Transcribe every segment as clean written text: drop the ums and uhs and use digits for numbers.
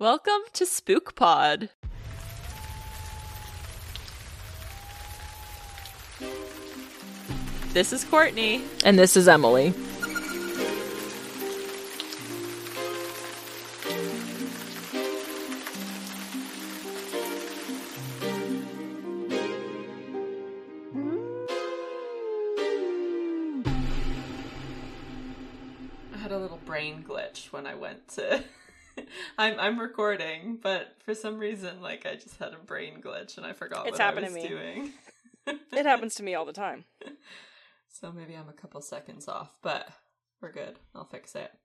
Welcome to Spook Pod. This is Courtney. And this is Emily. I had a little brain glitch when I went to... I'm recording, but for some reason, I just had a brain glitch and I forgot what I was doing. It happens to me all the time. So maybe I'm a couple seconds off, but we're good. I'll fix it.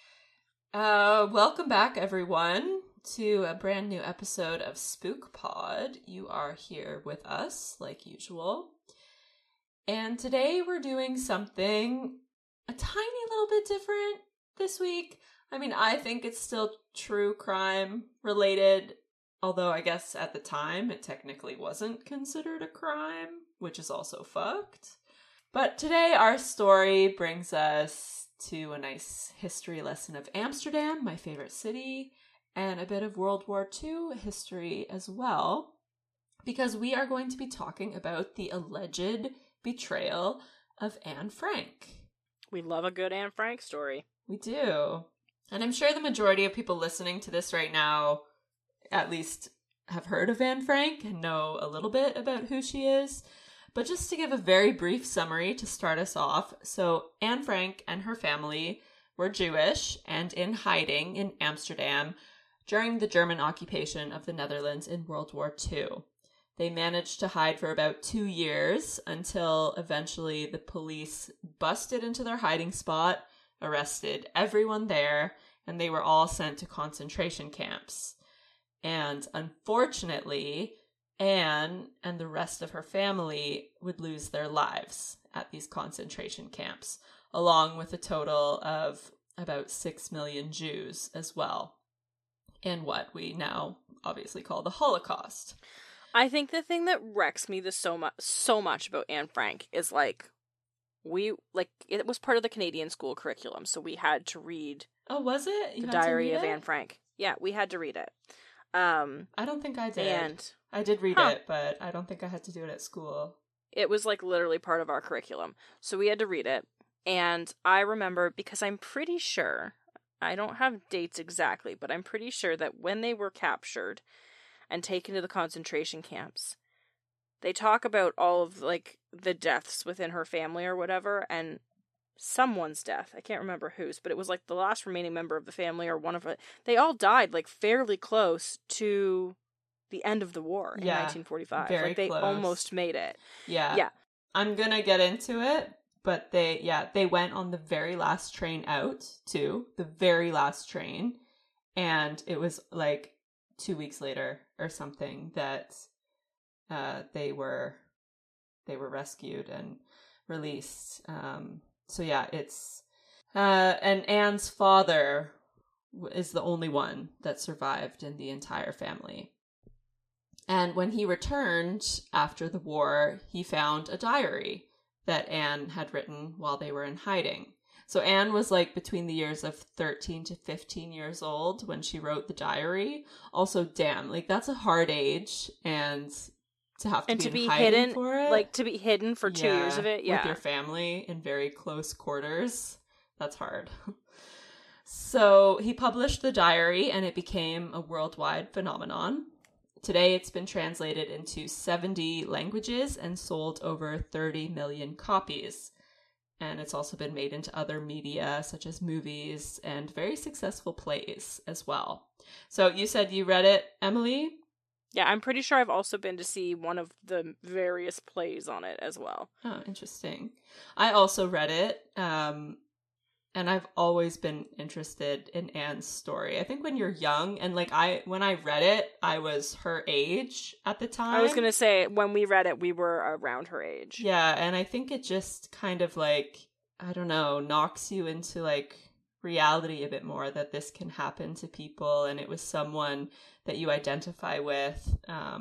Welcome back, everyone, to a brand new episode of Spook Pod. You are here with us, like usual. And today we're doing something a tiny little bit different this week. I mean, I think it's still true crime related, although I guess at the time it technically wasn't considered a crime, which is also fucked. But today our story brings us to a nice history lesson of Amsterdam, my favorite city, and a bit of World War II history as well, because we are going to be talking about the alleged betrayal of Anne Frank. We love a good Anne Frank story. We do. And I'm sure the majority of people listening to this right now at least have heard of Anne Frank and know a little bit about who she is. But just to give a very brief summary to start us off, so Anne Frank and her family were Jewish and in hiding in Amsterdam during the German occupation of the Netherlands in World War II. They managed to hide for about 2 years until eventually the police busted into their hiding spot, arrested everyone there, and they were all sent to concentration camps. And unfortunately, Anne and the rest of her family would lose their lives at these concentration camps, along with a total of about 6 million Jews as well, in what we now obviously call the Holocaust. I think the thing that wrecks me so much about Anne Frank is it was part of the Canadian school curriculum, so we had to read. Oh, was it? The Diary of Anne Frank. Yeah, we had to read it. I don't think I did. And I did read it, but I don't think I had to do it at school. It was literally part of our curriculum, so we had to read it. And I remember, because I'm pretty sure, I don't have dates exactly, but I'm pretty sure that when they were captured and taken to the concentration camps, they talk about all of the deaths within her family or whatever, and someone's death, I can't remember whose, but it was the last remaining member of the family or one of it. They all died fairly close to the end of the war in 1945. Very they close. Almost made it. Yeah. I'm gonna get into it, but they went on the very last train out too, the very last train, and it was 2 weeks later or something that they were rescued and released. So yeah, it's and Anne's father is the only one that survived in the entire family. And when he returned after the war, he found a diary that Anne had written while they were in hiding. So Anne was between the years of 13 to 15 years old when she wrote the diary. Also, damn, that's a hard age, and to have to be hidden for it, to be hidden for 2 years of it, with your family in very close quarters, that's hard. So he published the diary, and it became a worldwide phenomenon. Today, it's been translated into 70 languages and sold over 30 million copies. And it's also been made into other media, such as movies and very successful plays as well. So you said you read it, Emily? Yeah, I'm pretty sure I've also been to see one of the various plays on it as well. Oh, interesting. I also read it, and I've always been interested in Anne's story. I think when you're young, and when I read it, I was her age at the time. I was going to say, when we read it, we were around her age. Yeah, and I think it just kind of I don't know, knocks you into reality a bit more, that this can happen to people, and it was someone that you identify with.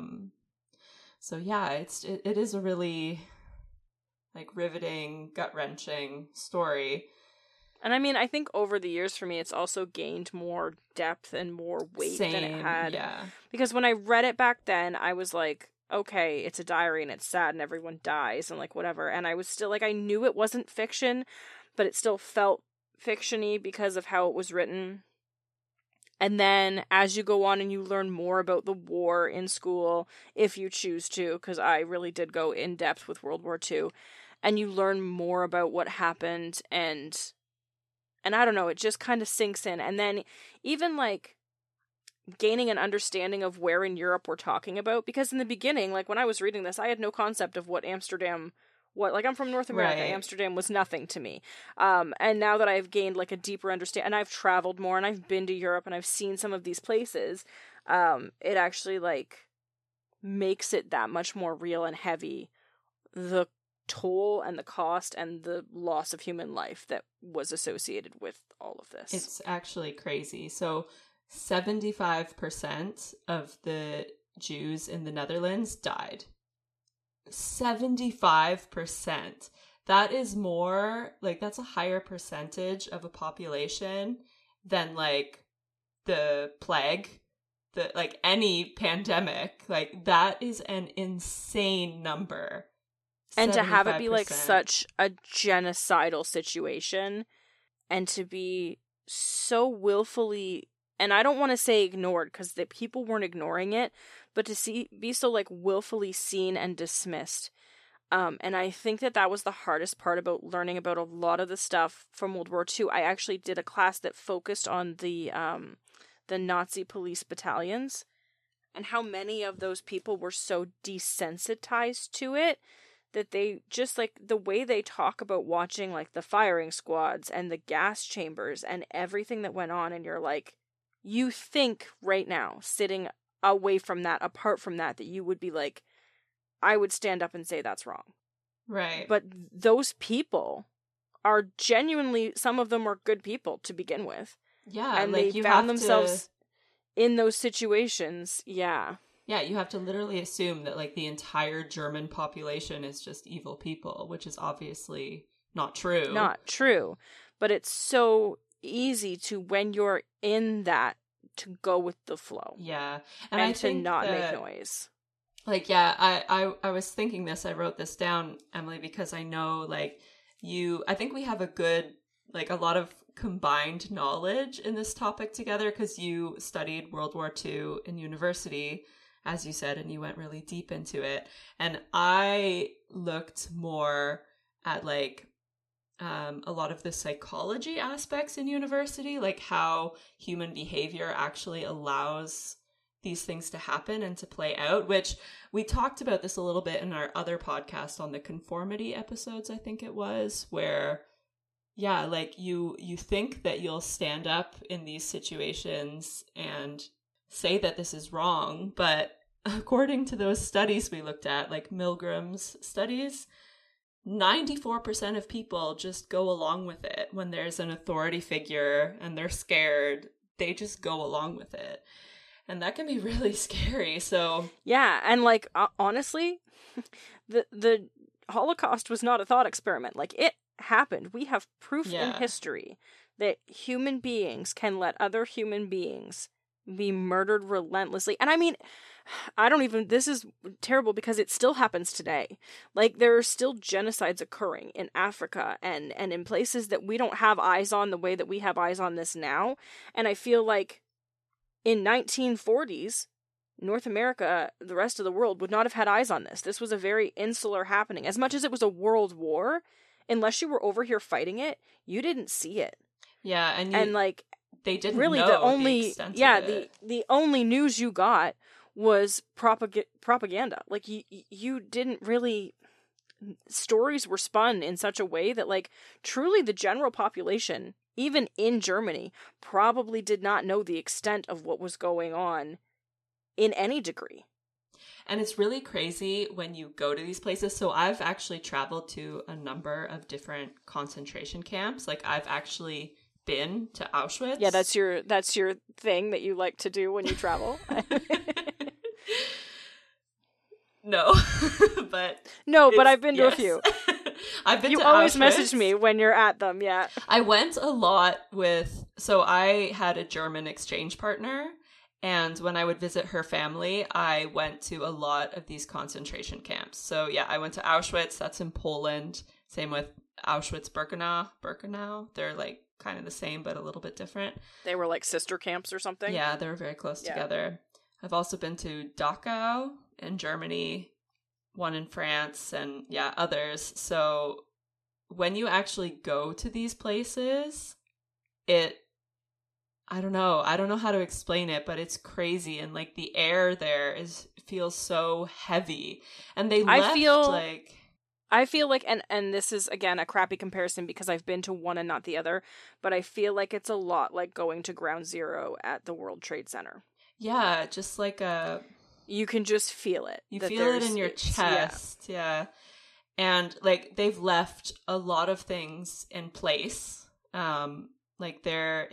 So yeah, it is a really riveting, gut-wrenching story. And I mean, I think over the years for me, it's also gained more depth and more weight than it had. Yeah. Because when I read it back then, I was like, okay, it's a diary and it's sad and everyone dies and like whatever. And I was still like, I knew it wasn't fiction, but it still felt fiction-y because of how it was written. And then as you go on and you learn more about the war in school, if you choose to, because I really did go in depth with World War II, and you learn more about what happened, and I don't know, it just kind of sinks in. And then even like gaining an understanding of where in Europe we're talking about, because in the beginning, like when I was reading this, I had no concept of what Amsterdam, like I'm from North America, Right. Amsterdam was nothing to me. And now that I've gained like a deeper understanding, and I've traveled more, and I've been to Europe, and I've seen some of these places, it actually like makes it that much more real and heavy, the toll and the cost and the loss of human life that was associated with all of this. It's actually crazy. So 75% of the Jews in the Netherlands died. 75%. That is more, like, that's a higher percentage of a population than, like, the plague, like, any pandemic. Like, that is an insane number. And to have it be, 75%. like, such a genocidal situation, and to be so willfully, and I don't want to say ignored, because the people weren't ignoring it, but to be so, like, willfully seen and dismissed. And I think that was the hardest part about learning about a lot of the stuff from World War II. I actually did a class that focused on the Nazi police battalions, and how many of those people were so desensitized to it that they just, like, the way they talk about watching, like, the firing squads and the gas chambers and everything that went on, and you're like, you think right now, sitting away from that, apart from that you would be like, I would stand up and say that's wrong. Right. But those people are genuinely, some of them are good people to begin with. Yeah. And like, they you found have themselves in those situations. Yeah. Yeah, you have to literally assume that, like, the entire German population is just evil people, which is obviously not true. Not true. But it's so easy to, when you're in that, to go with the flow. Yeah. And I to think not that, make noise. Like, yeah, I was thinking this, I wrote this down, Emily, because I know, like, I think we have a good, like, a lot of combined knowledge in this topic together, because you studied World War II in university, as you said, and you went really deep into it. And I looked more at, like, a lot of the psychology aspects in university, like how human behavior actually allows these things to happen and to play out, which we talked about this a little bit in our other podcast on the conformity episodes, I think it was, where, yeah, like you think that you'll stand up in these situations and say that this is wrong, but according to those studies we looked at, like Milgram's studies, 94% of people just go along with it. When there's an authority figure and they're scared, they just go along with it. And that can be really scary. So yeah, and like honestly, the Holocaust was not a thought experiment. Like, it happened. We have proof in history that human beings can let other human beings be murdered relentlessly. And I mean, this is terrible because it still happens today. Like, there are still genocides occurring in Africa and in places that we don't have eyes on the way that we have eyes on this now. And I feel like in 1940s, North America, the rest of the world would not have had eyes on this. This was a very insular happening. As much as it was a world war, unless you were over here fighting it, you didn't see it. Yeah, and like, they didn't really know the only extent of it. the only news you got was propaganda. Like, you didn't really, stories were spun in such a way that, like, truly the general population, even in Germany, probably did not know the extent of what was going on in any degree. And it's really crazy when you go to these places. So I've actually traveled to a number of different concentration camps. Like, I've actually been to Auschwitz. Yeah, that's your thing that you like to do when you travel. No, but I've been to a few. I've been You to always Auschwitz. message me when you're at them, yeah. I went a lot so I had a German exchange partner, and when I would visit her family, I went to a lot of these concentration camps. So yeah, I went to Auschwitz, that's in Poland. Same with Auschwitz-Birkenau. They're like kind of the same, but a little bit different. They were like sister camps or something? Yeah, they were very close together. I've also been to Dachau in Germany, one in France, and yeah, others. So when you actually go to these places, I don't know how to explain it, but it's crazy. And like the air there feels so heavy. And I feel like, and this is, again, a crappy comparison because I've been to one and not the other, but I feel like it's a lot like going to Ground Zero at the World Trade Center. Yeah, just like you can just feel it. You feel it in your chest, yeah. And like they've left a lot of things in place. Like there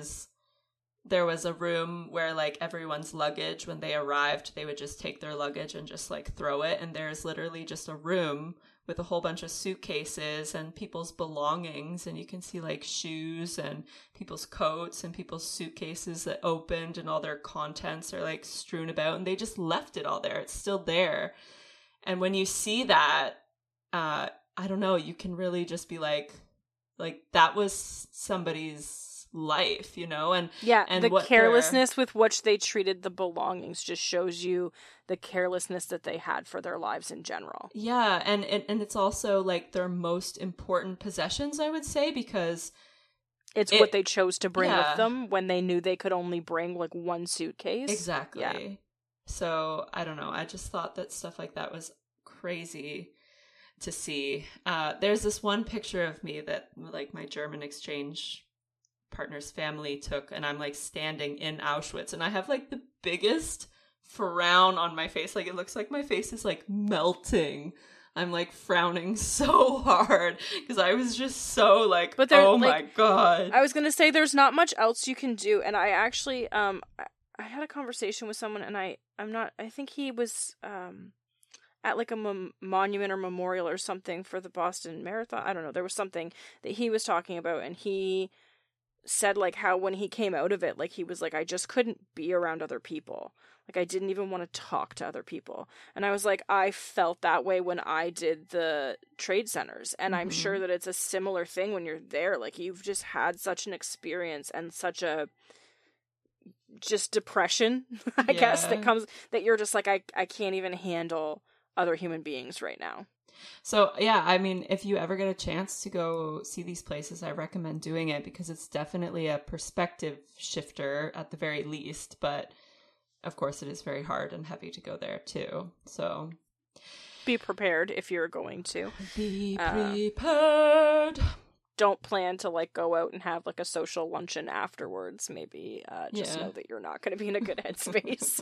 was a room where like everyone's luggage, when they arrived, they would just take their luggage and just like throw it. And there's literally just a room with a whole bunch of suitcases and people's belongings, and you can see like shoes and people's coats and people's suitcases that opened, and all their contents are like strewn about, and they just left it all there. It's still there. And when you see that, I don't know, you can really just be like that was somebody's life, you know? And the carelessness with which they treated the belongings just shows you the carelessness that they had for their lives in general. Yeah, and it's also like their most important possessions, I would say, because it's what they chose to bring with them when they knew they could only bring like one suitcase. Exactly. Yeah. So I don't know, I just thought that stuff like that was crazy to see. There's this one picture of me that like my German exchange partner's family took, and I'm like standing in Auschwitz, and I have like the biggest frown on my face. Like it looks like my face is like melting. I'm like frowning so hard because I was just so like, oh my god. I was gonna say there's not much else you can do, and I actually I had a conversation with someone, and I think he was at like a monument or memorial or something for the Boston Marathon. I don't know. There was something that he was talking about, and he said like how when he came out of it, like he was like, I just couldn't be around other people. Like I didn't even want to talk to other people. And I was like, I felt that way when I did the trade centers. And I'm sure that it's a similar thing when you're there. Like you've just had such an experience and such a just depression, I guess, that comes, that you're just like, I can't even handle other human beings right now. So, yeah, I mean, if you ever get a chance to go see these places, I recommend doing it because it's definitely a perspective shifter at the very least. But, of course, it is very hard and heavy to go there, too. So, be prepared if you're going to. Be prepared. Don't plan to, like, go out and have, like, a social luncheon afterwards. Maybe just know that you're not going to be in a good headspace.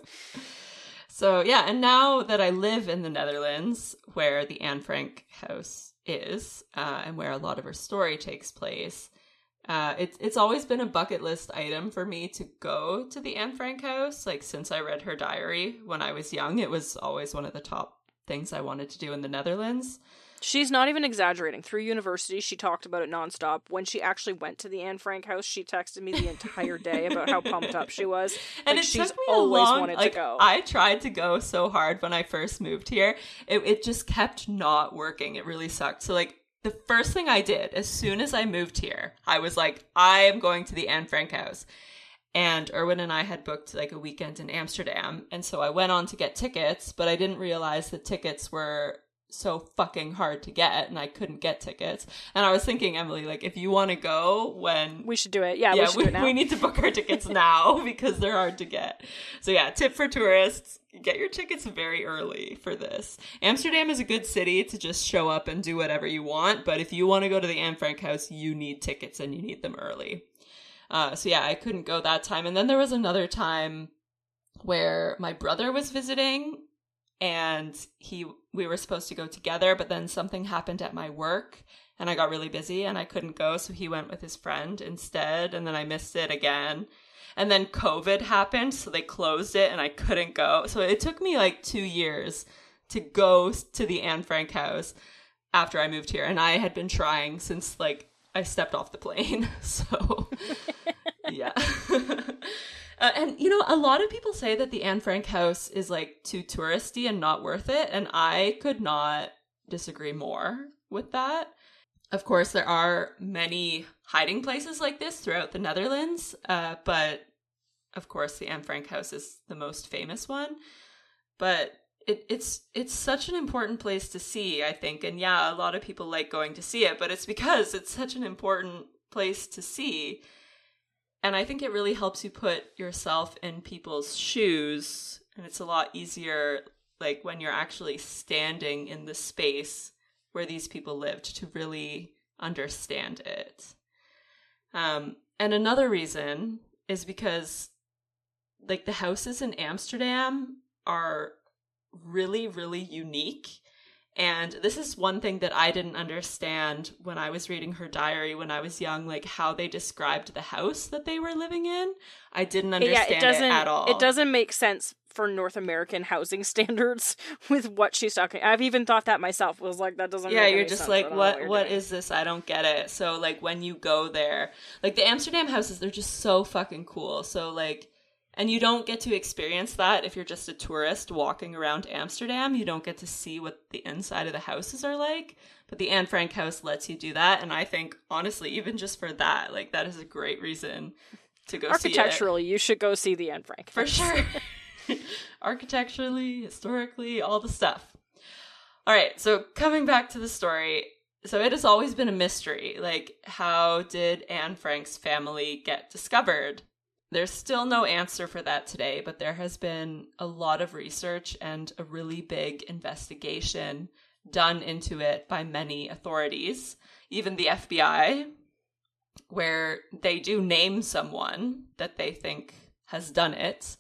So, yeah, and now that I live in the Netherlands, where the Anne Frank house is, and where a lot of her story takes place, it's always been a bucket list item for me to go to the Anne Frank house. Like, since I read her diary when I was young, it was always one of the top things I wanted to do in the Netherlands. She's not even exaggerating. Through university, she talked about it nonstop. When she actually went to the Anne Frank house, she texted me the entire day about how pumped up she was. And like, it she's took me always a long, wanted like, to go. I tried to go so hard when I first moved here. It just kept not working. It really sucked. So, like, the first thing I did, as soon as I moved here, I was like, I am going to the Anne Frank house. And Erwin and I had booked, like, a weekend in Amsterdam. And so I went on to get tickets, but I didn't realize that tickets were so fucking hard to get, and I couldn't get tickets. And I was thinking, Emily, like, if you want to go when... We should do it. Yeah, we should do it now. We need to book our tickets now because they're hard to get. So yeah, tip for tourists, get your tickets very early for this. Amsterdam is a good city to just show up and do whatever you want, but if you want to go to the Anne Frank house, you need tickets and you need them early. So yeah, I couldn't go that time. And then there was another time where my brother was visiting, and we were supposed to go together, but then something happened at my work and I got really busy and I couldn't go. So he went with his friend instead, and then I missed it again. And then COVID happened, so they closed it and I couldn't go. So it took me like 2 years to go to the Anne Frank house. after I moved here, and I had been trying since like I stepped off the plane. So yeah. And you know, a lot of people say that the Anne Frank house is like too touristy and not worth it, and I could not disagree more with that. Of course, there are many hiding places like this throughout the Netherlands, but of course the Anne Frank house is the most famous one. But it's such an important place to see, I think. And yeah, a lot of people like going to see it, but it's because it's such an important place to see. And I think it really helps you put yourself in people's shoes. And it's a lot easier, like, when you're actually standing in the space where these people lived, to really understand it. And another reason is because, like, the houses in Amsterdam are really, really unique. And this is one thing that I didn't understand when I was reading her diary when I was young, like how they described the house that they were living in. I didn't understand it at all. It doesn't make sense for North American housing standards with what she's talking. I've even thought that myself. Was like, that doesn't make any sense. Yeah, you're just like, what is this? I don't get it. So like when you go there, like the Amsterdam houses, they're just so fucking cool. So like, and you don't get to experience that if you're just a tourist walking around Amsterdam. You don't get to see what the inside of the houses are like. But the Anne Frank house lets you do that. And I think, honestly, even just for that, like, that is a great reason to go see it. Architecturally, you should go see the Anne Frank house. For sure. Architecturally, historically, all the stuff. All right, so coming back to the story. So it has always been a mystery. Like, how did Anne Frank's family get discovered? There's still no answer for that today, but there has been a lot of research and a really big investigation done into it by many authorities, even the FBI, where they do name someone that they think has done it.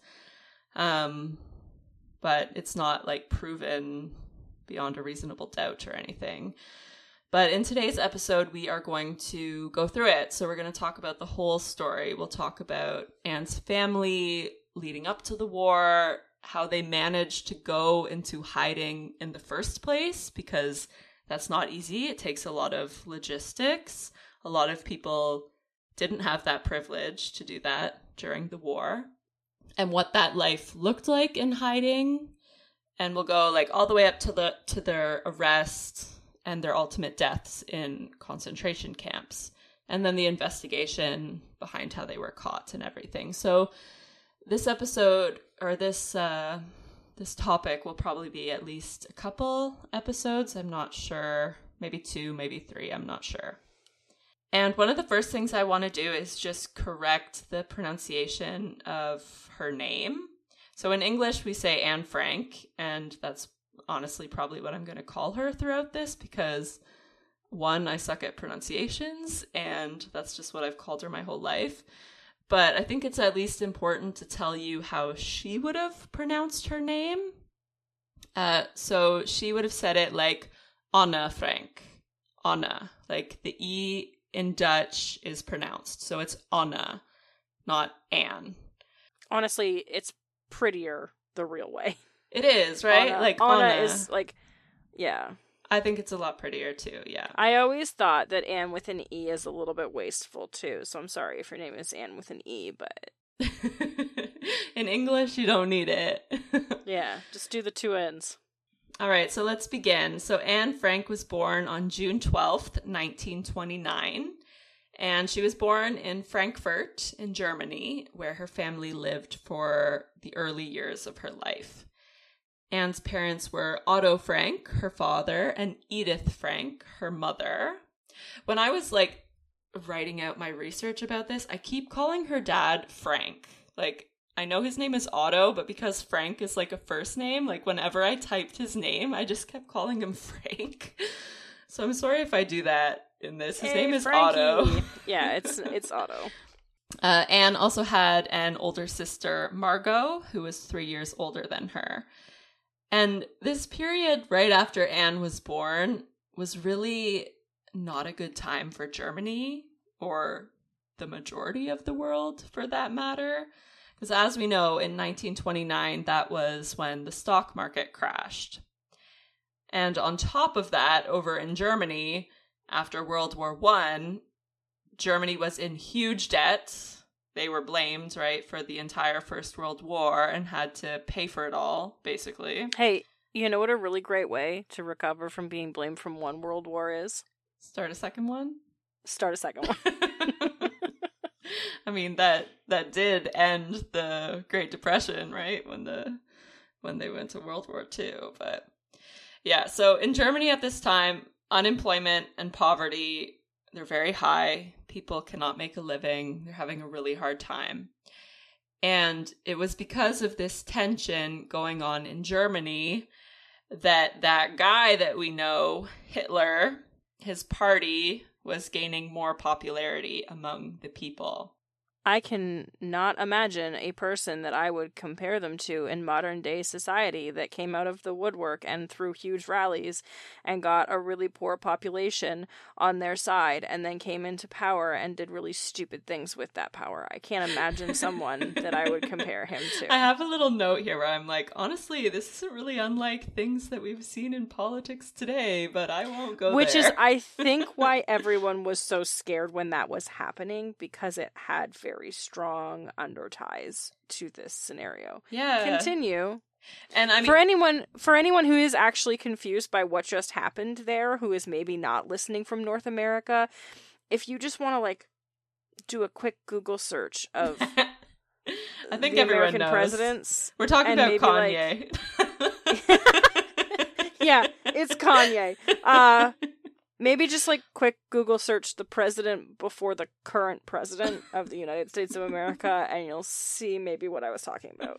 But it's not like proven beyond a reasonable doubt or anything. But in today's episode, we are going to go through it. So we're going to talk about the whole story. We'll talk about Anne's family leading up to the war, how they managed to go into hiding in the first place, because that's not easy. It takes a lot of logistics. A lot of people didn't have that privilege to do that during the war, and what that life looked like in hiding. And we'll go like all the way up to their arrest and their ultimate deaths in concentration camps, and then the investigation behind how they were caught and everything. So this episode, or this topic, will probably be at least a couple episodes. I'm not sure. Maybe 2, maybe 3. I'm not sure. And one of the first things I want to do is just correct the pronunciation of her name. So in English, we say Anne Frank, and that's honestly probably what I'm going to call her throughout this, because 1, I suck at pronunciations, and that's just what I've called her my whole life. But I think it's at least important to tell you how she would have pronounced her name. So she would have said it like Anne Frank. Anne. Like the E in Dutch is pronounced. So it's Anne, not Anne. Honestly, it's prettier the real way. It is, right? Anna. Like Anna is like, yeah. I think it's a lot prettier too, yeah. I always thought that Anne with an E is a little bit wasteful too, so I'm sorry if your name is Anne with an E, but... In English, you don't need it. Yeah, just do the 2 N's. All right, so let's begin. So Anne Frank was born on June 12th, 1929, and she was born in Frankfurt in Germany, where her family lived for the early years of her life. Anne's parents were Otto Frank, her father, and Edith Frank, her mother. When I was like writing out my research about this, I keep calling her dad Frank. Like, I know his name is Otto, but because Frank is like a first name, like whenever I typed his name, I just kept calling him Frank. So I'm sorry if I do that in this. His name is Frankie. Otto. Yeah, it's Otto. Anne also had an older sister, Margot, who was 3 years older than her. And this period right after Anne was born was really not a good time for Germany, or the majority of the world for that matter. Because as we know, in 1929, that was when the stock market crashed. And on top of that, over in Germany, after World War I, Germany was in huge debt. They were blamed, right, for the entire First World War and had to pay for it all, basically. Hey, you know what a really great way to recover from being blamed from one world war is? Start a second one? Start a second one. I mean, that did end the Great Depression, right? When they went to World War II. But yeah, so in Germany at this time, unemployment and poverty, they're very high. People cannot make a living. They're having a really hard time. And it was because of this tension going on in Germany that guy that we know, Hitler, his party was gaining more popularity among the people. I can not imagine a person that I would compare them to in modern day society that came out of the woodwork and threw huge rallies and got a really poor population on their side and then came into power and did really stupid things with that power. I can't imagine someone that I would compare him to. I have a little note here where I'm like, honestly, this isn't really unlike things that we've seen in politics today, but I won't go there. Which is, I think, why everyone was so scared when that was happening, because it had very strong underties to this scenario. Yeah. Continue. And I mean, for anyone who is actually confused by what just happened there, who is maybe not listening from North America, if you just want to like do a quick Google search of I think the everyone American knows. Presidents, We're talking about Kanye. Yeah, it's Kanye. Maybe just like quick Google search the president before the current president of the United States of America, and you'll see maybe what I was talking about.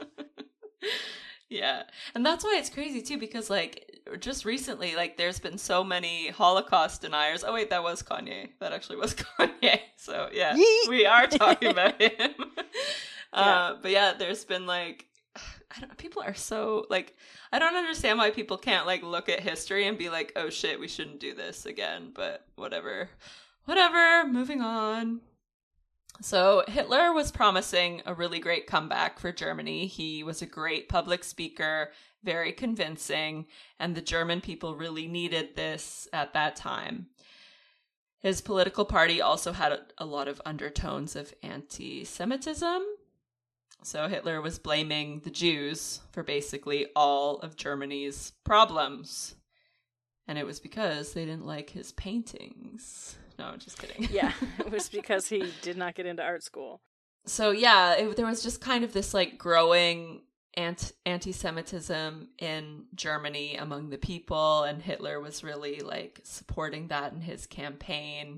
Yeah. And that's why it's crazy too, because like just recently, like there's been so many Holocaust deniers. Oh wait, that was Kanye. That actually was Kanye. So yeah, Yeet! We are talking about him. Yeah. But yeah, there's been like, people are so like, I don't understand why people can't like look at history and be like, oh shit, we shouldn't do this again. But whatever, moving on. So Hitler was promising a really great comeback for Germany. He was a great public speaker, very convincing, and the German people really needed this at that time. His political party also had a lot of undertones of anti-Semitism. So Hitler was blaming the Jews for basically all of Germany's problems. And it was because they didn't like his paintings. No, just kidding. Yeah, it was because he did not get into art school. So yeah, there was just kind of this like growing anti-Semitism in Germany among the people, and Hitler was really like supporting that in his campaign.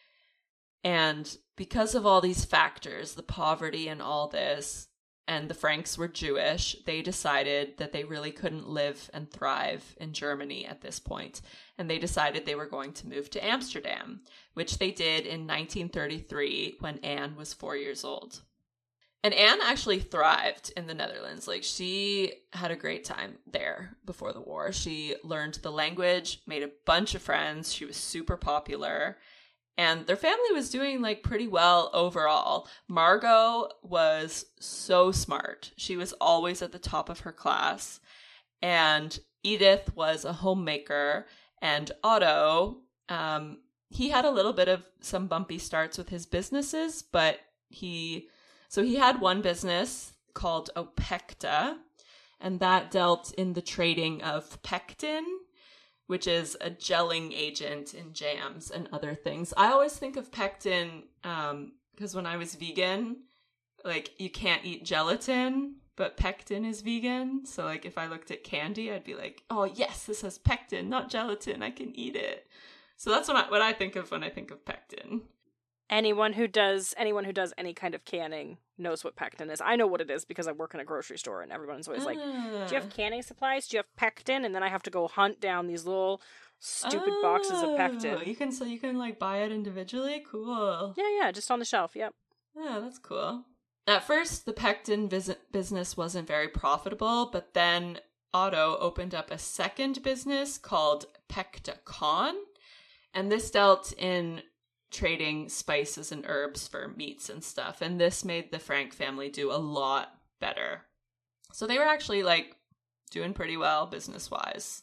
And because of all these factors, the poverty and all this, and the Franks were Jewish, they decided that they really couldn't live and thrive in Germany at this point. And they decided they were going to move to Amsterdam, which they did in 1933 when Anne was 4 years old. And Anne actually thrived in the Netherlands. Like, she had a great time there before the war. She learned the language, made a bunch of friends. She was super popular. And their family was doing like pretty well overall. Margot was so smart. She was always at the top of her class. And Edith was a homemaker. And Otto, he had a little bit of some bumpy starts with his businesses, but he had one business called Opekta, and that dealt in the trading of pectin, which is a gelling agent in jams and other things. I always think of pectin because when I was vegan, like, you can't eat gelatin, but pectin is vegan. So, like, if I looked at candy, I'd be like, oh, yes, this has pectin, not gelatin. I can eat it. So that's what I think of when I think of pectin. Anyone who does any kind of canning knows what pectin is. I know what it is because I work in a grocery store, and everyone's always like, do you have canning supplies? Do you have pectin? And then I have to go hunt down these little stupid boxes of pectin. You can like buy it individually? Cool. Yeah, just on the shelf, yep. Yeah, that's cool. At first, the pectin business wasn't very profitable, but then Otto opened up a second business called Pectacon, and this dealt in trading spices and herbs for meats and stuff, and this made the Frank family do a lot better. So they were actually like doing pretty well business-wise.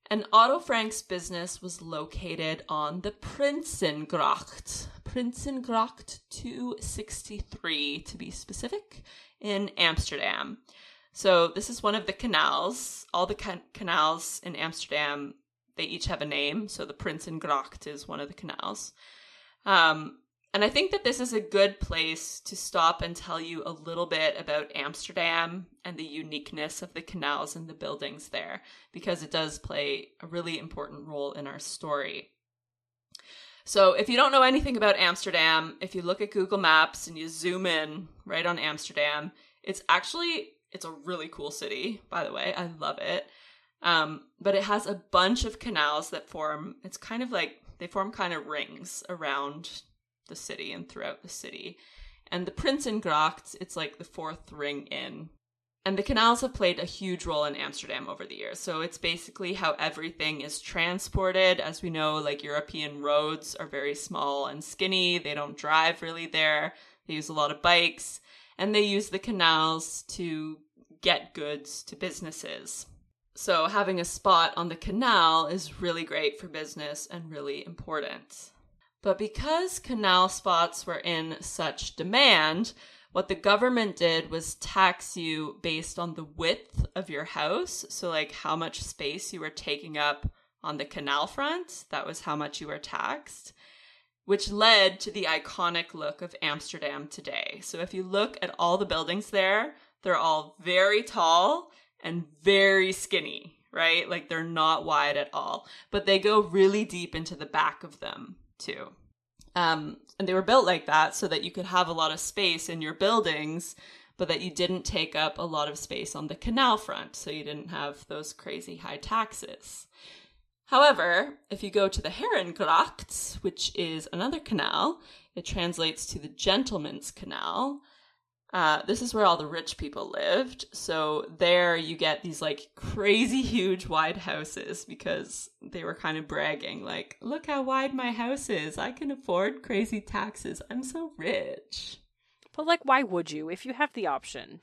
And Otto Frank's business was located on the Prinsengracht 263 to be specific, in Amsterdam. So this is one of the canals. All the canals in Amsterdam, they each have a name. So the Prinsengracht is one of the canals. And I think that this is a good place to stop and tell you a little bit about Amsterdam and the uniqueness of the canals and the buildings there, because it does play a really important role in our story. So if you don't know anything about Amsterdam, if you look at Google Maps and you zoom in right on Amsterdam, it's a really cool city, by the way. I love it. But it has a bunch of canals that form, they form kind of rings around the city and throughout the city. And the Prinsengracht, it's like the fourth ring in. And the canals have played a huge role in Amsterdam over the years. So it's basically how everything is transported. As we know, like European roads are very small and skinny. They don't drive really there. They use a lot of bikes. And they use the canals to get goods to businesses. So having a spot on the canal is really great for business and really important. But because canal spots were in such demand, what the government did was tax you based on the width of your house. So like how much space you were taking up on the canal front, that was how much you were taxed, which led to the iconic look of Amsterdam today. So if you look at all the buildings there, they're all very tall and very skinny, right? Like they're not wide at all, but they go really deep into the back of them too. And they were built like that so that you could have a lot of space in your buildings, but that you didn't take up a lot of space on the canal front, so you didn't have those crazy high taxes. However, if you go to the Herengracht, which is another canal, it translates to the Gentleman's Canal. This is where all the rich people lived. So there you get these like crazy huge wide houses because they were kind of bragging like, look how wide my house is. I can afford crazy taxes. I'm so rich. But like, why would you if you have the option?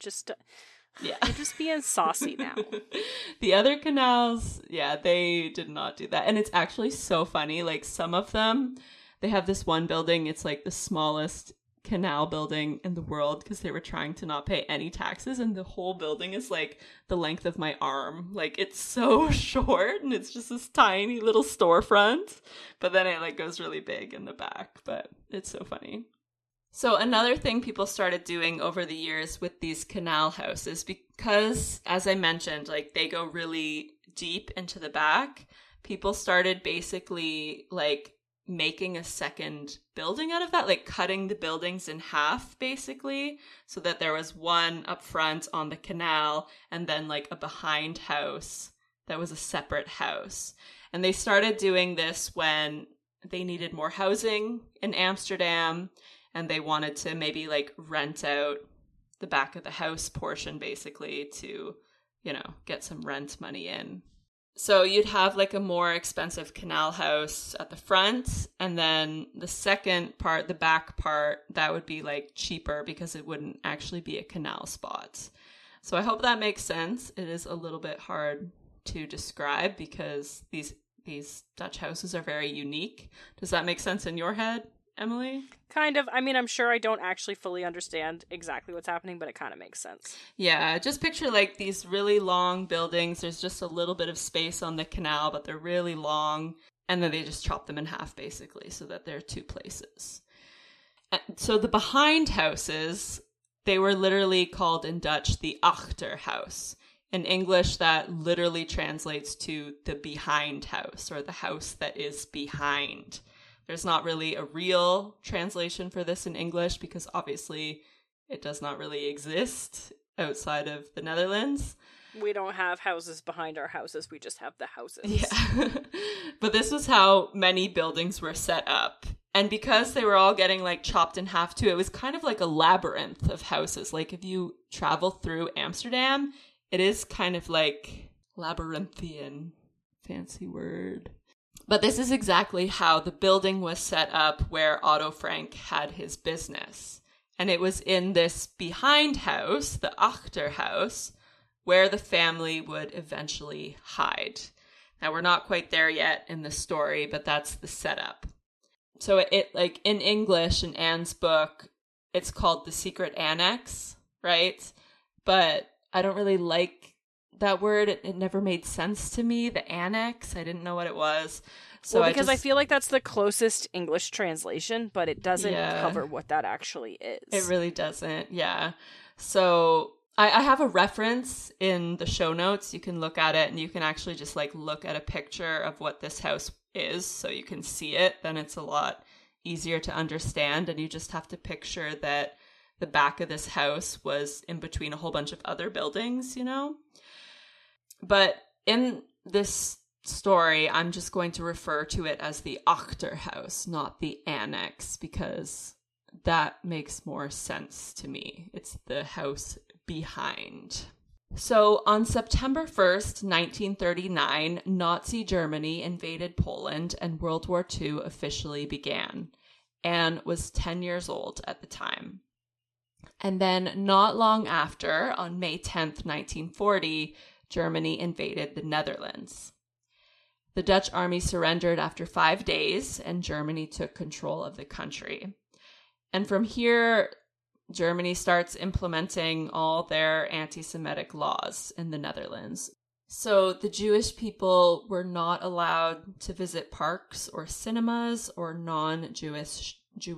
Yeah. You're just being saucy now. The other canals, yeah, they did not do that. And it's actually so funny. Like some of them, they have this one building. It's like the smallest canal building in the world because they were trying to not pay any taxes, and the whole building is like the length of my arm. Like it's so short and it's just this tiny little storefront, but then it like goes really big in the back. But it's so funny. So another thing people started doing over the years with these canal houses, because as I mentioned, like they go really deep into the back, people started basically like making a second building out of that, like cutting the buildings in half basically, so that there was one up front on the canal and then like a behind house that was a separate house. And they started doing this when they needed more housing in Amsterdam and they wanted to maybe like rent out the back of the house portion basically to, you know, get some rent money in. So you'd have like a more expensive canal house at the front, and then the second part, the back part, that would be like cheaper because it wouldn't actually be a canal spot. So I hope that makes sense. It is a little bit hard to describe because these Dutch houses are very unique. Does that make sense in your head, Emily? Kind of. I mean, I'm sure I don't actually fully understand exactly what's happening, but it kind of makes sense. Yeah, just picture like these really long buildings. There's just a little bit of space on the canal, but they're really long. And then they just chop them in half, basically, so that there are two places. So the behind houses, they were literally called in Dutch the achterhuis. In English, that literally translates to the behind house, or the house that is behind. There's not really a real translation for this in English because obviously it does not really exist outside of the Netherlands. We don't have houses behind our houses. We just have the houses. Yeah. But this was how many buildings were set up. And because they were all getting like chopped in half too, it was kind of like a labyrinth of houses. Like if you travel through Amsterdam, it is kind of like labyrinthian. Fancy word. But this is exactly how the building was set up where Otto Frank had his business. And it was in this behind house, the achterhuis, where the family would eventually hide. Now, we're not quite there yet in the story, but that's the setup. So it like in English, in Anne's book, it's called The Secret Annex, right? But I don't really like that word. It never made sense to me, the annex. I didn't know what it was. So because I feel like that's the closest English translation, but it doesn't Yeah. cover what that actually is. It really doesn't, yeah. So I have a reference in the show notes. You can look at it and you can actually just like look at a picture of what this house is so you can see it. Then it's a lot easier to understand, and you just have to picture that the back of this house was in between a whole bunch of other buildings, you know? But in this story, I'm just going to refer to it as the Achterhaus, not the annex, because that makes more sense to me. It's the house behind. So on September 1st, 1939, Nazi Germany invaded Poland and World War II officially began. Anne was 10 years old at the time. And then not long after, on May 10th, 1940, Germany invaded the Netherlands. The Dutch army surrendered after 5 days, and Germany took control of the country. And from here, Germany starts implementing all their anti-Semitic laws in the Netherlands. So the Jewish people were not allowed to visit parks or cinemas or non-Jewish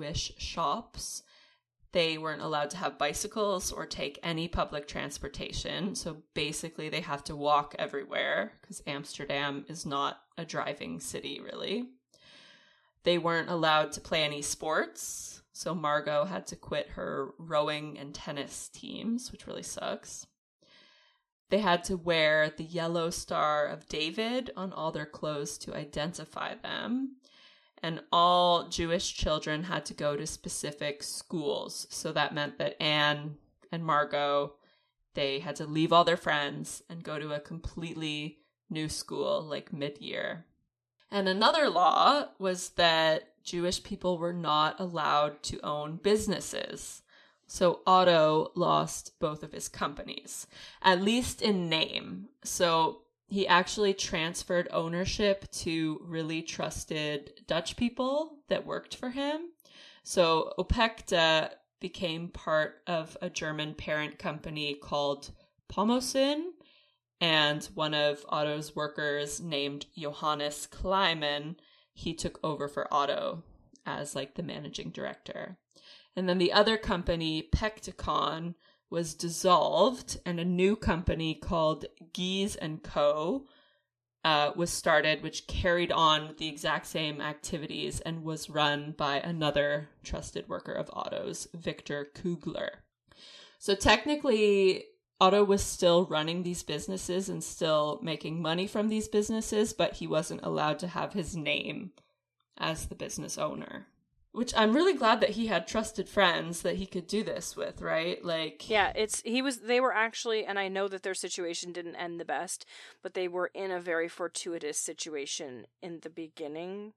shops. They weren't allowed to have bicycles or take any public transportation. So basically they have to walk everywhere because Amsterdam is not a driving city, really. They weren't allowed to play any sports. So Margot had to quit her rowing and tennis teams, which really sucks. They had to wear the yellow Star of David on all their clothes to identify them. And all Jewish children had to go to specific schools. So that meant that Anne and Margot, they had to leave all their friends and go to a completely new school, like mid-year. And another law was that Jewish people were not allowed to own businesses. So Otto lost both of his companies, at least in name. So he actually transferred ownership to really trusted Dutch people that worked for him. So Opekta became part of a German parent company called Pomosin, and one of Otto's workers named Johannes Kleiman, he took over for Otto as like the managing director. And then the other company, Pecticon, was dissolved, and a new company called Gies & Co. Was started, which carried on the exact same activities and was run by another trusted worker of Otto's, Victor Kugler. So technically, Otto was still running these businesses and still making money from these businesses, but he wasn't allowed to have his name as the business owner. Which I'm really glad that he had trusted friends that he could do this with, right? Like, yeah, they were actually, and I know that their situation didn't end the best, but they were in a very fortuitous situation in the beginning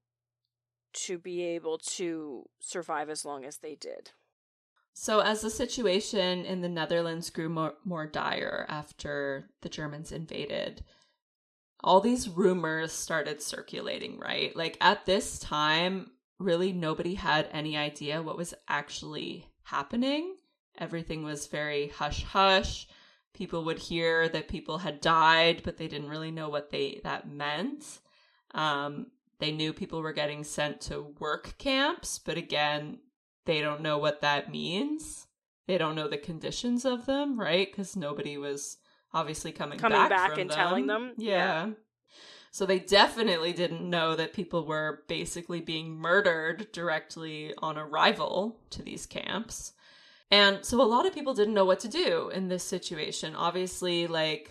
to be able to survive as long as they did. So as the situation in the Netherlands grew more dire after the Germans invaded, all these rumors started circulating, right? Like at this time, really nobody had any idea what was actually happening. Everything was very hush-hush. People would hear that people had died, but they didn't really know what that meant. They knew people were getting sent to work camps, but again, they don't know what that means. They don't know the conditions of them, right? Because nobody was obviously coming back from and them. telling them. Yeah. So they definitely didn't know that people were basically being murdered directly on arrival to these camps. And so a lot of people didn't know what to do in this situation. Obviously, like,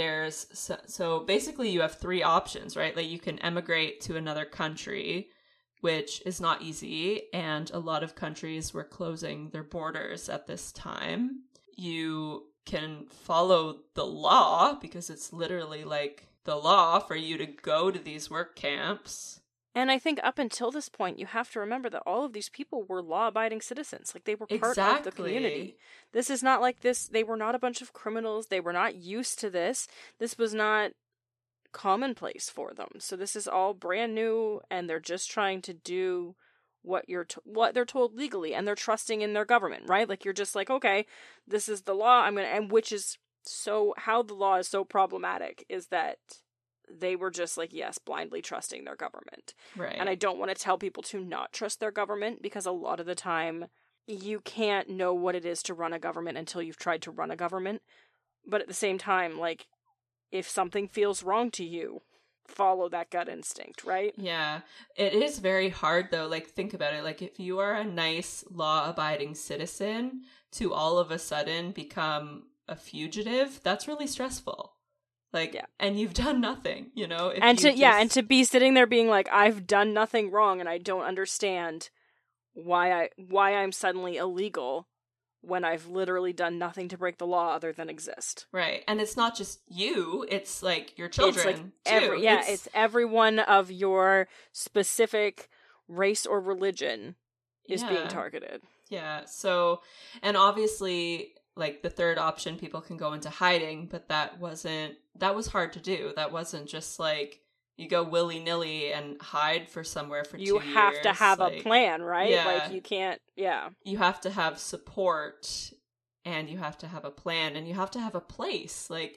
so basically you have three options, right? Like, you can emigrate to another country, which is not easy, and a lot of countries were closing their borders at this time. You can follow the law, because it's literally like the law for you to go to these work camps. And I think up until this point, you have to remember that all of these people were law-abiding citizens. Like, they were part of the community. This is not like this. They were not a bunch of criminals. They were not used to this. This was not commonplace for them. So this is all brand new, and they're just trying to do what what they're told legally, and they're trusting in their government, right? Like, you're just like, okay, this is the law, and which is so, how the law is so problematic is that they were just like, yes, blindly trusting their government. Right. And I don't want to tell people to not trust their government, because a lot of the time you can't know what it is to run a government until you've tried to run a government. But at the same time, like, if something feels wrong to you, follow that gut instinct, right? Yeah. It is very hard, though. Like, think about it. Like, if you are a nice, law-abiding citizen to all of a sudden become a fugitive, that's really stressful. Like, yeah. And you've done nothing, you know? And to be sitting there being like, I've done nothing wrong, and I don't understand why I'm suddenly illegal when I've literally done nothing to break the law other than exist. Right. And it's not just you, it's like your children, it's like too. It's everyone of your specific race or religion is being targeted. Yeah. So, and obviously, like, the third option, people can go into hiding, but that was hard to do. That wasn't just like, you go willy-nilly and hide for somewhere for 2 years. You have to have a plan, right? Yeah. Like, you can't, You have to have support, and you have to have a plan, and you have to have a place. Like,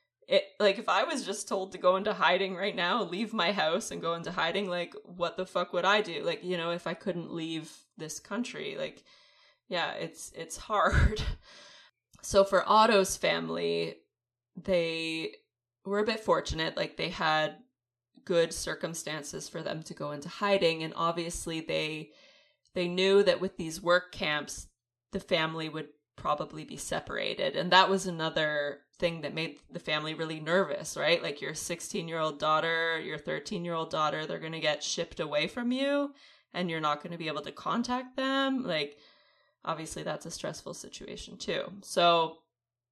if I was just told to go into hiding right now, leave my house and go into hiding, like, what the fuck would I do? Like, you know, if I couldn't leave this country, like, yeah, it's hard. So for Otto's family, they were a bit fortunate. Like, they had good circumstances for them to go into hiding, and obviously they knew that with these work camps the family would probably be separated, and that was another thing that made the family really nervous, right? Like, your 16-year-old daughter, your 13-year-old daughter, they're going to get shipped away from you, and you're not going to be able to contact them. Like, obviously that's a stressful situation too. So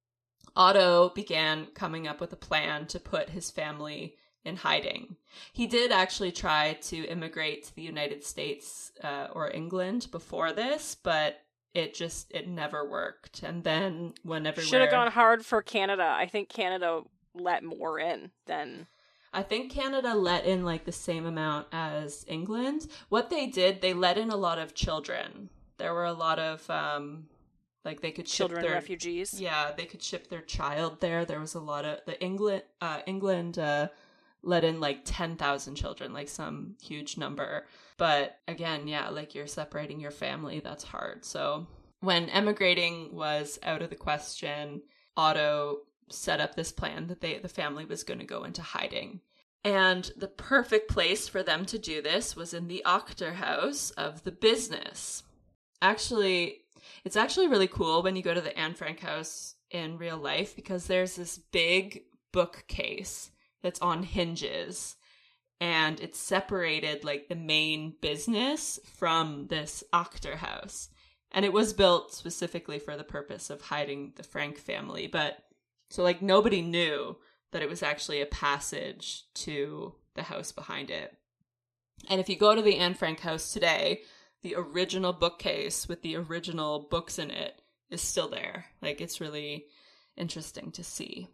Otto began coming up with a plan to put his family in hiding. He did actually try to immigrate to the United States or England before this, but it never worked. And then should have gone hard for Canada. I think Canada let more in than... I think Canada let in like the same amount as England. What they did, they let in a lot of children. There were a lot of like, they could ship children refugees. Yeah, they could ship their child there. There was a lot of England let in like 10,000 children, like some huge number. But again, yeah, like, you're separating your family. That's hard. So when emigrating was out of the question, Otto set up this plan that the family was going to go into hiding. And the perfect place for them to do this was in the Achterhaus of the business. Actually, it's actually really cool when you go to the Anne Frank house in real life, because there's this big bookcase that's on hinges, and it's separated, like, the main business from this Achterhaus. And it was built specifically for the purpose of hiding the Frank family. But so, like, nobody knew that it was actually a passage to the house behind it. And if you go to the Anne Frank house today, the original bookcase with the original books in it is still there. Like, it's really interesting to see.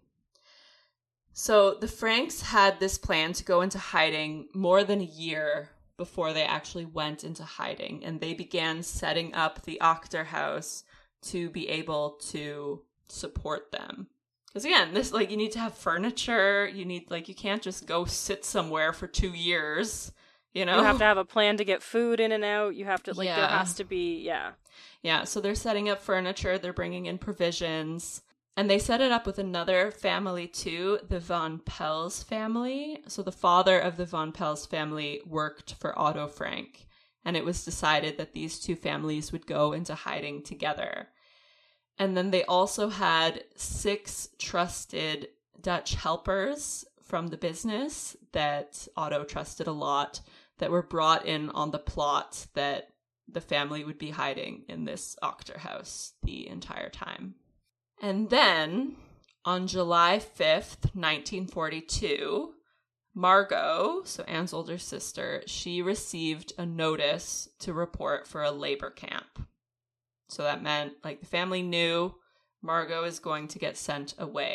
So the Franks had this plan to go into hiding more than a year before they actually went into hiding, and they began setting up the Achterhaus to be able to support them. Because again, this, like, you need to have furniture, you need, like, you can't just go sit somewhere for 2 years, you know? You have to have a plan to get food in and out, you have to, like, there has to be, Yeah, so they're setting up furniture, they're bringing in provisions. And they set it up with another family too, the Von Pels family. So the father of the Von Pels family worked for Otto Frank. And it was decided that these two families would go into hiding together. And then they also had 6 trusted Dutch helpers from the business that Otto trusted a lot, that were brought in on the plot that the family would be hiding in this Achterhaus the entire time. And then, on July 5th, 1942, Margot, so Anne's older sister, she received a notice to report for a labor camp. So that meant, like, the family knew Margot is going to get sent away.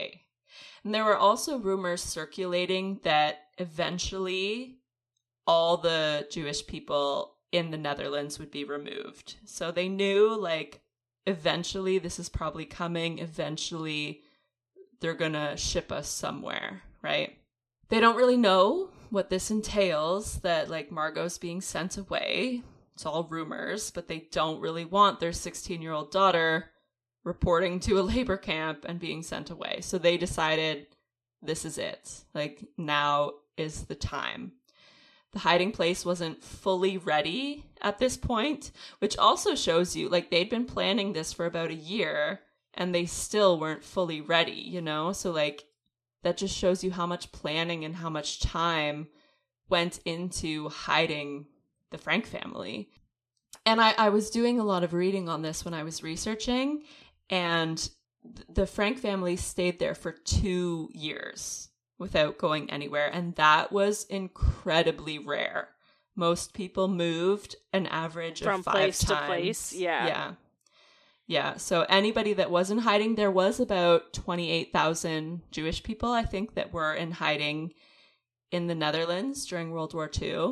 And there were also rumors circulating that eventually all the Jewish people in the Netherlands would be removed. So they knew, like, eventually this is probably coming. Eventually they're gonna ship us somewhere, right? They don't really know what this entails, that, like, Margot's being sent away. It's all rumors, but they don't really want their 16-year-old daughter reporting to a labor camp and being sent away. So they decided this is it. Like, now is the time. The hiding place wasn't fully ready at this point, which also shows you, like, they'd been planning this for about a year and they still weren't fully ready, you know? So, like, that just shows you how much planning and how much time went into hiding the Frank family. And I was doing a lot of reading on this when I was researching, and the Frank family stayed there for 2 years without going anywhere, and that was incredibly rare. Most people moved an average from of 5 place times. to place. Yeah. So anybody that was in hiding, there was about 28,000 Jewish people, I think, that were in hiding in the Netherlands during World War II.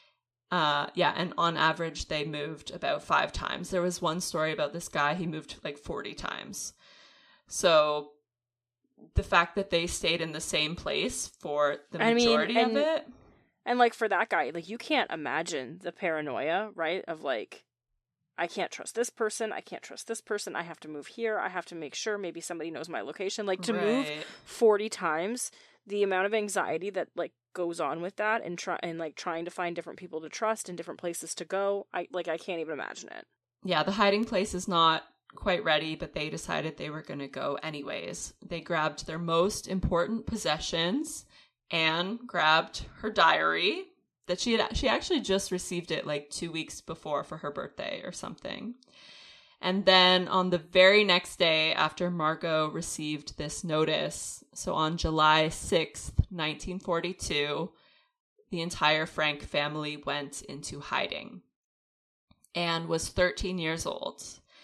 And on average, they moved about 5 times. There was one story about this guy, he moved like 40 times. So the fact that they stayed in the same place for the majority of it. And, like, for that guy, like, you can't imagine the paranoia, right? Of, like, I can't trust this person. I can't trust this person. I have to move here. I have to make sure maybe somebody knows my location. Like, to move 40 times, the amount of anxiety that, like, goes on with that, and trying to find different people to trust and different places to go. I can't even imagine it. Yeah, the hiding place is not quite ready, but they decided they were going to go anyways. They grabbed their most important possessions. Anne grabbed her diary that she actually just received it like 2 weeks before for her birthday or something. And then on the very next day after Margot received this notice, so on July 6th, 1942, the entire Frank family went into hiding. Anne was 13 years old.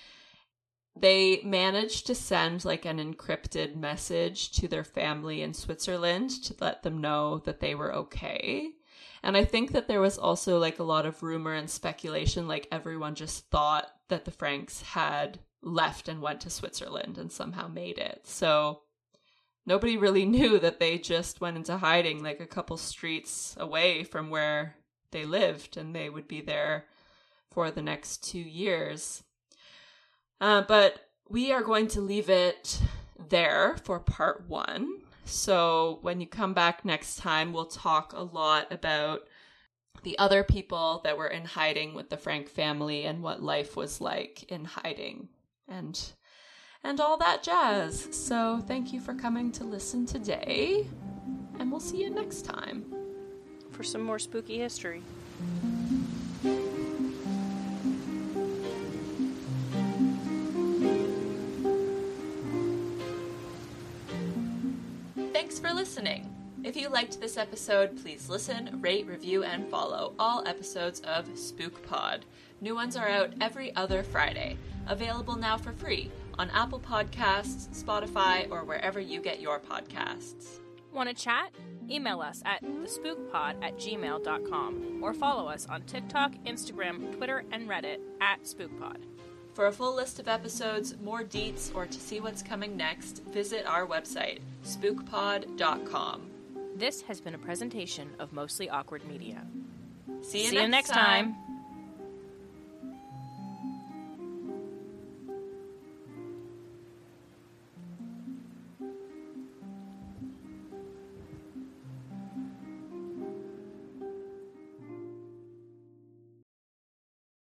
They managed to send like an encrypted message to their family in Switzerland to let them know that they were okay. And I think that there was also like a lot of rumor and speculation, like everyone just thought that the Franks had left and went to Switzerland and somehow made it. So nobody really knew that they just went into hiding like a couple streets away from where they lived, and they would be there for the next 2 years. But we are going to leave it there for part 1. So when you come back next time, we'll talk a lot about the other people that were in hiding with the Frank family and what life was like in hiding and all that jazz. So thank you for coming to listen today, and we'll see you next time for some more spooky history. Thanks for listening. If you liked this episode, please listen, rate, review, and follow all episodes of Spook Pod. New ones are out every other Friday. Available now for free on Apple Podcasts, Spotify, or wherever you get your podcasts. Want to chat? Email us at thespookpod@gmail.com or follow us on TikTok, Instagram, Twitter, and Reddit @SpookPod. For a full list of episodes, more deets, or to see what's coming next, visit our website, spookpod.com. This has been a presentation of Mostly Awkward Media. See you next time.